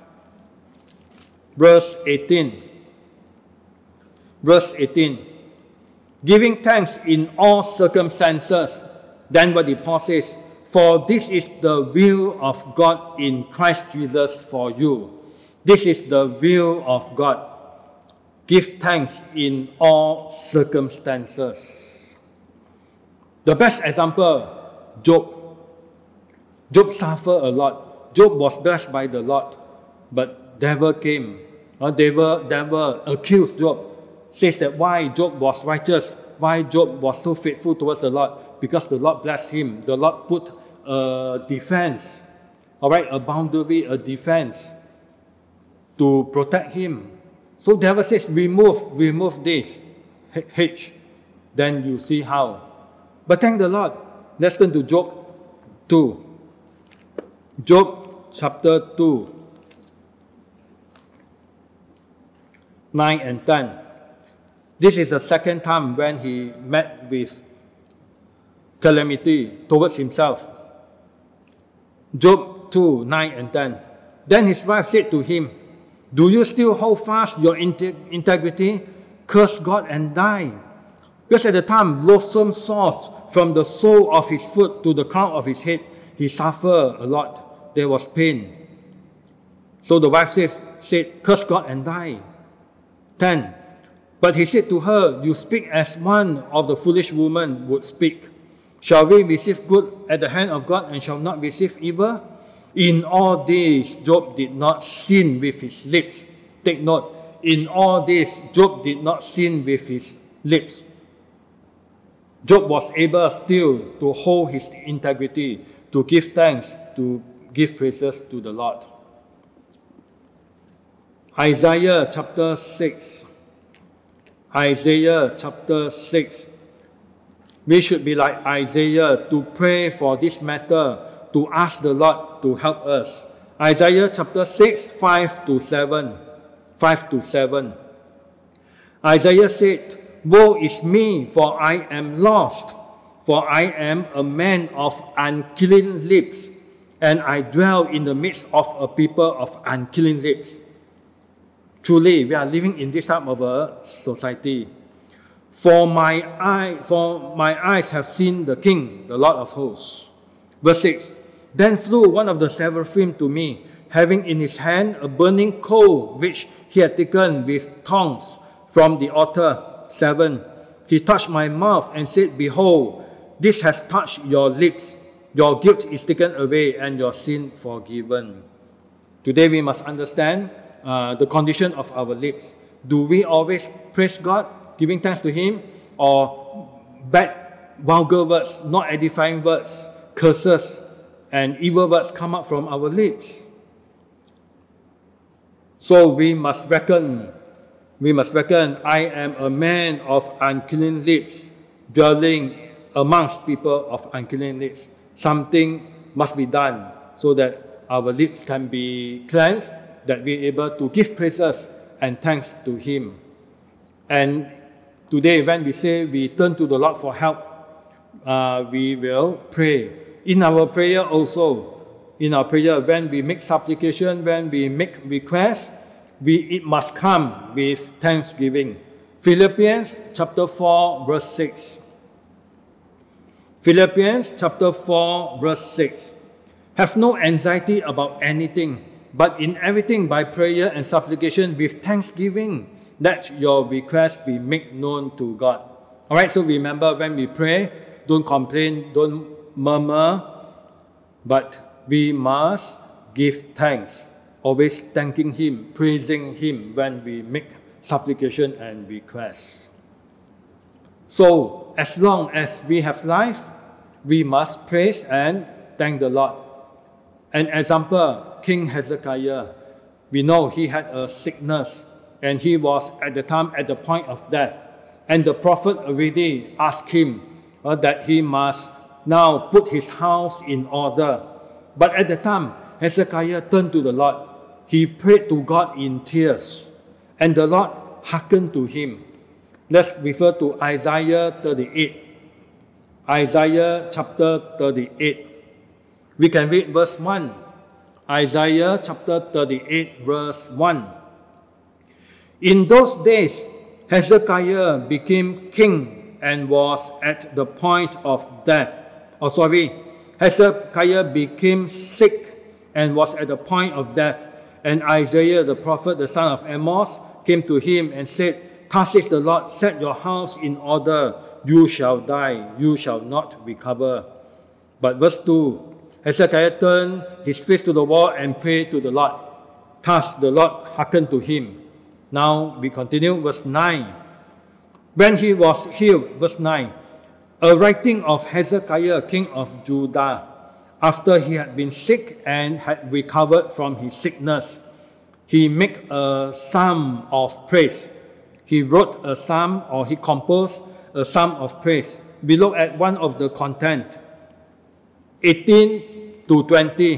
verse eighteen. Verse eighteen. Giving thanks in all circumstances. Then what the Paul says, for this is the will of God in Christ Jesus for you. This is the will of God. Give thanks in all circumstances. The best example, Job. Job suffered a lot. Job was blessed by the Lord, but devil came. Uh, devil, devil accused Job. Says that why Job was righteous, why Job was so faithful towards the Lord, because the Lord blessed him. The Lord put a defense, all right, a boundary, a defense to protect him. So devil says, remove, remove this, H. Then you see how. But thank the Lord. Let's turn to Job two. Job chapter two, nine and ten. This is the second time when he met with calamity towards himself. Job two, nine and ten. Then his wife said to him, do you still hold fast your integrity? Curse God and die. Because at the time, loathsome sores from the sole of his foot to the crown of his head, he suffered a lot. There was pain. So the wife said, said curse God and die. ten. But he said to her, you speak as one of the foolish women would speak. Shall we receive good at the hand of God and shall not receive evil? In all this, Job did not sin with his lips. Take note, in all this, Job did not sin with his lips. Job was able still to hold his integrity, to give thanks, to give praises to the Lord. Isaiah chapter six. Isaiah chapter six. We should be like Isaiah to pray for this matter, to ask the Lord to help us. Isaiah chapter six, five to seven. five to seven. Isaiah said, woe is me, for I am lost, for I am a man of unclean lips, and I dwell in the midst of a people of unclean lips. Truly, we are living in this type of a society. For my eye, for my eyes have seen the King, the Lord of hosts. Verse six. Then flew one of the seraphim to me, having in his hand a burning coal, which he had taken with tongs from the altar. seven. He touched my mouth and said, Behold, this has touched your lips. Your guilt is taken away and your sin forgiven. Today we must understand uh, the condition of our lips. Do we always praise God, giving thanks to Him, or bad, vulgar words, not edifying words, curses, and evil words come up from our lips? So we must reckon, we must reckon, I am a man of unclean lips, dwelling amongst people of unclean lips. Something must be done so that our lips can be cleansed, that we are able to give praises and thanks to Him. And today, when we say we turn to the Lord for help, uh, we will pray. In our prayer also, in our prayer, when we make supplication, when we make requests, we, it must come with thanksgiving. Philippians chapter four, verse six. Philippians chapter four, verse six. Have no anxiety about anything, but in everything by prayer and supplication with thanksgiving, let your requests be made known to God. Alright, so remember, when we pray, don't complain, don't murmur, but we must give thanks, always thanking Him, praising Him when we make supplication and requests. So, as long as we have life, we must praise and thank the Lord. An example, King Hezekiah, we know he had a sickness, and he was at the time at the point of death. And the prophet already asked him uh, that he must now put his house in order. But at the time, Hezekiah turned to the Lord. He prayed to God in tears, and the Lord hearkened to him. Let's refer to Isaiah thirty-eight. Isaiah chapter thirty-eight. We can read verse one. Isaiah chapter thirty-eight, verse one. In those days, Hezekiah became king and was at the point of death. Oh, sorry. Hezekiah became sick and was at the point of death. And Isaiah the prophet, the son of Amos, came to him and said, Thus says the Lord, set your house in order. You shall die, you shall not recover. But verse two, Hezekiah turned his face to the wall and prayed to the Lord. Thus the Lord hearkened to him. Now we continue, verse nine. When he was healed, verse nine, a writing of Hezekiah, king of Judah, after he had been sick and had recovered from his sickness, he made a psalm of praise. He wrote a psalm, or he composed a psalm of praise. We look at one of the content, eighteen to twenty.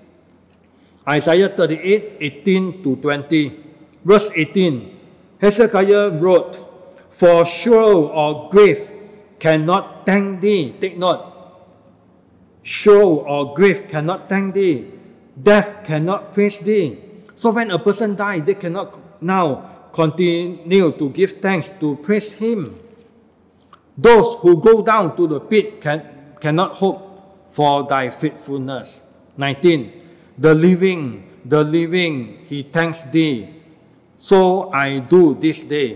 Isaiah thirty-eight, eighteen to twenty. Verse eighteen, Hezekiah wrote, For sorrow or grief cannot thank thee. Take note. Sorrow or grief cannot thank thee. Death cannot praise thee. So when a person dies, they cannot now continue to give thanks, to praise him. Those who go down to the pit can, cannot hope for thy faithfulness. nineteen. The living, the living, he thanks thee. So I do this day.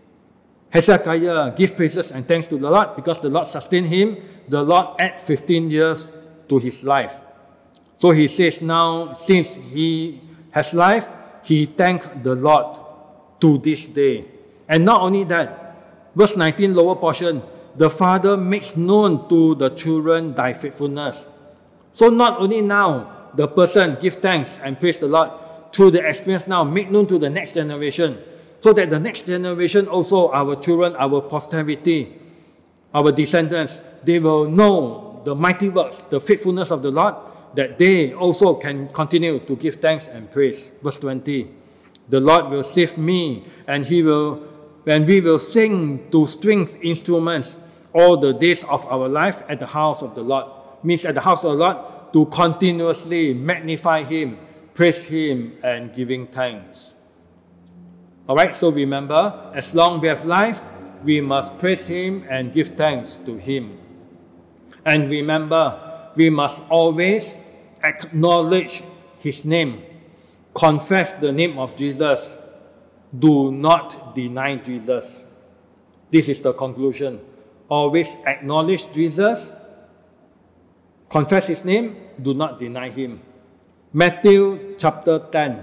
Hezekiah give praises and thanks to the Lord because the Lord sustained him. The Lord added fifteen years to his life. So he says now, since he has life, he thanked the Lord to this day. And not only that, verse nineteen, lower portion, the Father makes known to the children thy faithfulness. So not only now, the person give thanks and praise the Lord, through the experience now, make known to the next generation, so that the next generation also, our children, our posterity, our descendants, they will know the mighty works, the faithfulness of the Lord, that they also can continue to give thanks and praise. Verse twenty, the Lord will save me, and He will, and we will sing to stringed instruments all the days of our life at the house of the Lord. Means at the house of the Lord, to continuously magnify Him, praise Him, and giving thanks. Alright, so remember, as long we have life, we must praise Him and give thanks to Him. And remember, we must always acknowledge His name, confess the name of Jesus. Do not deny Jesus. This is the conclusion. Always acknowledge Jesus, confess His name, do not deny Him. Matthew chapter ten.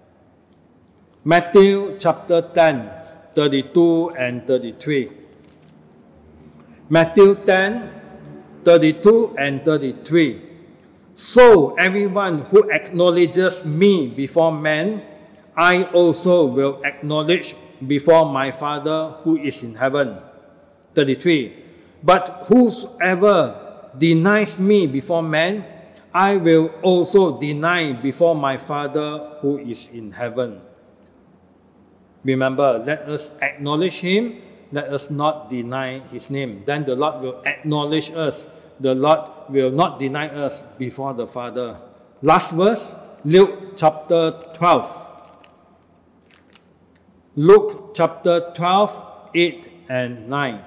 Matthew chapter ten, thirty-two and thirty-three. Matthew ten, thirty-two and thirty-three. So everyone who acknowledges me before men, I also will acknowledge before my Father who is in heaven. thirty-three. But whosoever denies me before men, I will also deny before my Father who is in heaven. Remember, let us acknowledge Him, let us not deny His name. Then the Lord will acknowledge us. The Lord will not deny us before the Father. Last verse, Luke chapter twelve. Luke chapter twelve, eight and nine.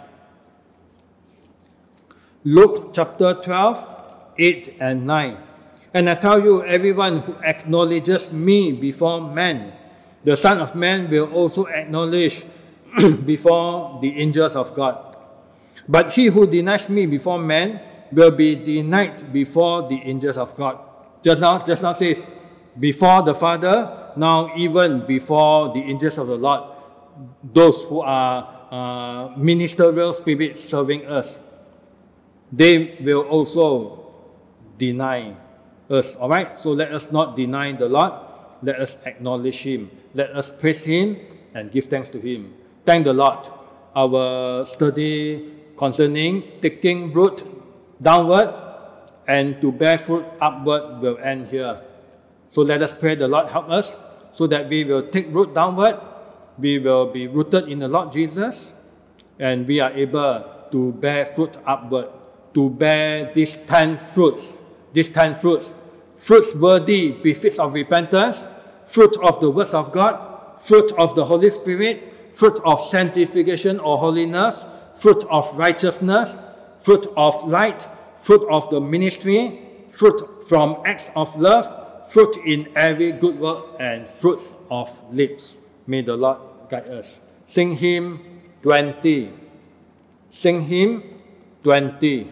Luke chapter twelve, eight and nine. And I tell you, everyone who acknowledges me before men, the Son of Man will also acknowledge before the angels of God. But he who denies me before men will be denied before the angels of God. Just now, just now says, before the Father, now even before the angels of the Lord, those who are uh, ministerial spirits serving us, they will also deny us. Alright, so let us not deny the Lord. Let us acknowledge Him. Let us praise Him and give thanks to Him. Thank the Lord. Our study concerning taking root downward and to bear fruit upward will end here. So let us pray the Lord help us so that we will take root downward, we will be rooted in the Lord Jesus, and we are able to bear fruit upward, to bear these ten fruits, these ten fruits, fruits worthy, befits of repentance, fruit of the words of God, fruit of the Holy Spirit, fruit of sanctification or holiness, fruit of righteousness, fruit of light, fruit of the ministry, fruit from acts of love, fruit in every good work, and fruits of lips. May the Lord guide us. Sing hymn twenty. Sing hymn twenty.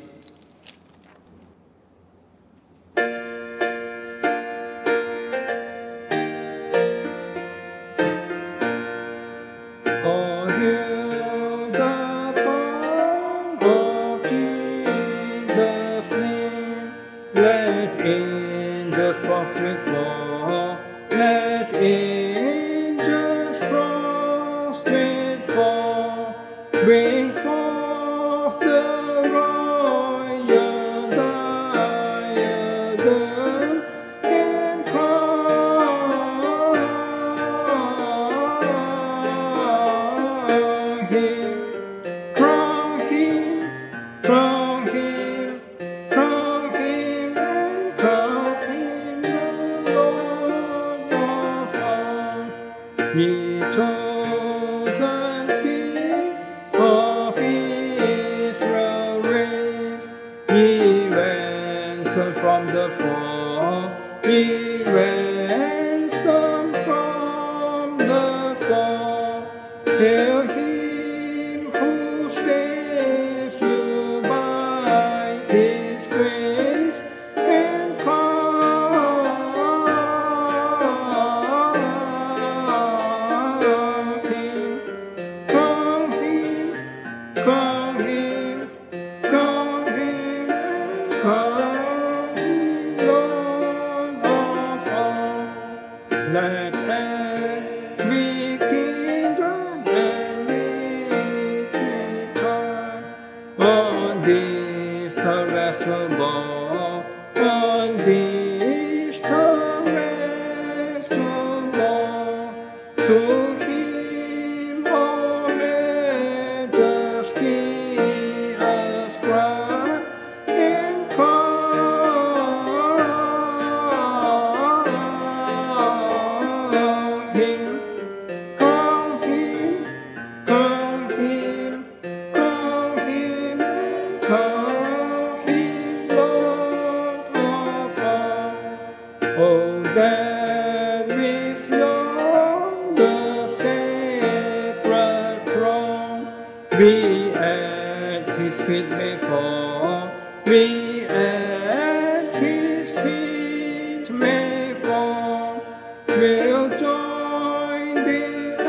We at His feet may fall. We at His feet may fall. We'll join the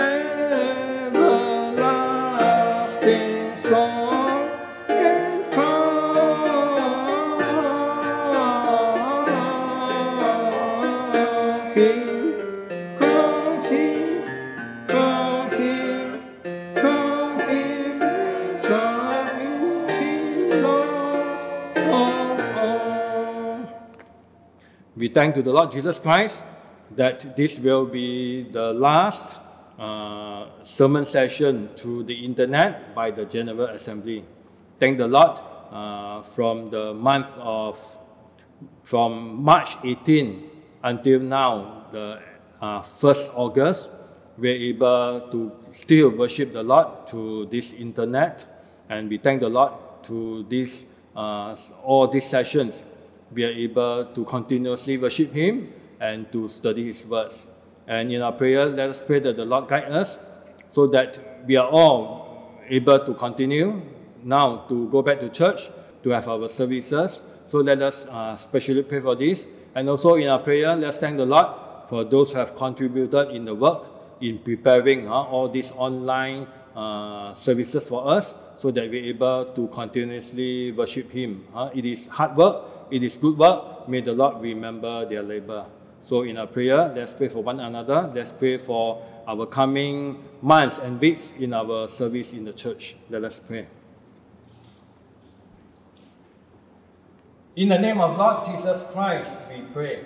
everlasting song and call Him, call Him, call Him, call Him, call Him, Lord of all. We thank to the Lord Jesus Christ that this will be the last uh, sermon session through the internet by the General Assembly. Thank the Lord uh, from the month of, from March eighteenth until now, the uh, first August, we're able to still worship the Lord through this internet, and we thank the Lord to this, uh, all these sessions. We are able to continuously worship Him and to study His words. And in our prayer, let us pray that the Lord guide us so that we are all able to continue now to go back to church, to have our services. So let us uh, specially pray for this. And also in our prayer, let's thank the Lord for those who have contributed in the work, in preparing uh, all these online uh, services for us, so that we're able to continuously worship Him. Uh, it is hard work, it is good work. May the Lord remember their labor. So in our prayer, let's pray for one another. Let's pray for our coming months and weeks in our service in the church. Let us pray. In the name of Lord Jesus Christ, we pray.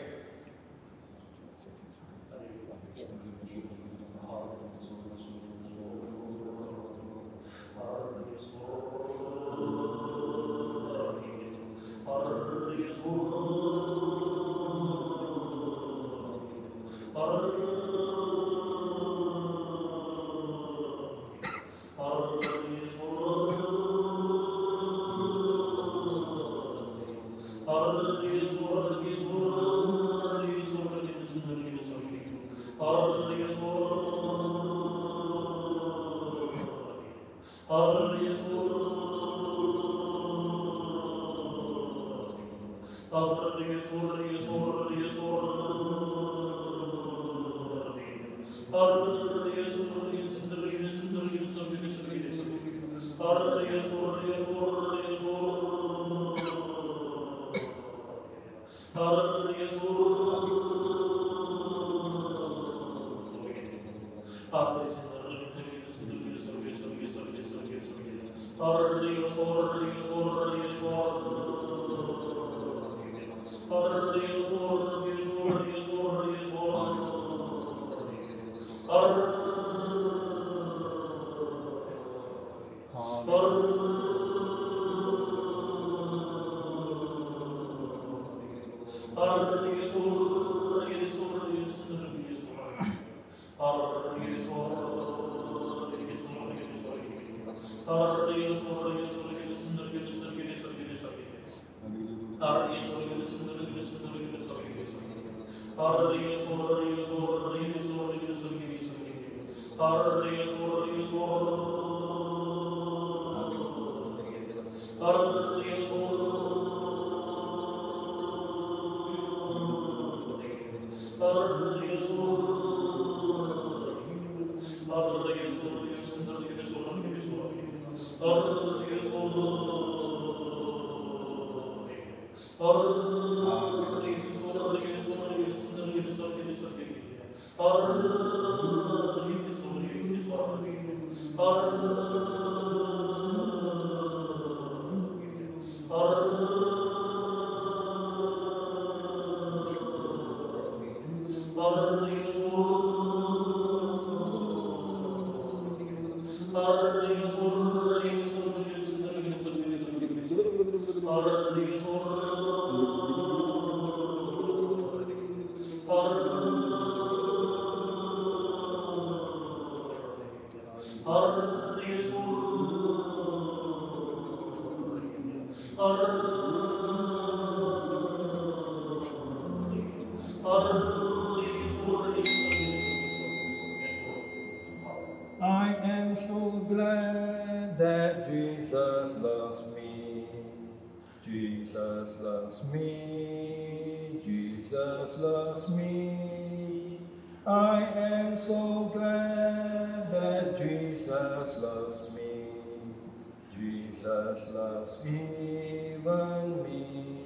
I am so glad that Jesus loves me. Jesus loves me. Jesus loves me. I am so glad that Jesus loves me. Jesus loves even me.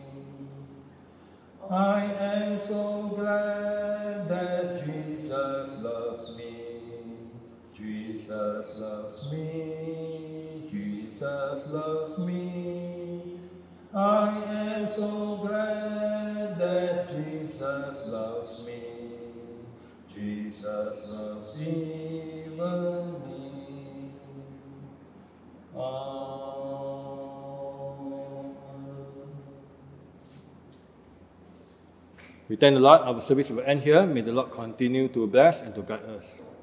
I am so glad that Jesus loves me. Jesus loves me. Jesus loves me. I am so glad that Jesus loves me. Jesus loves even me. Amen. We thank the Lord. Our service will end here. May the Lord continue to bless and to guide us.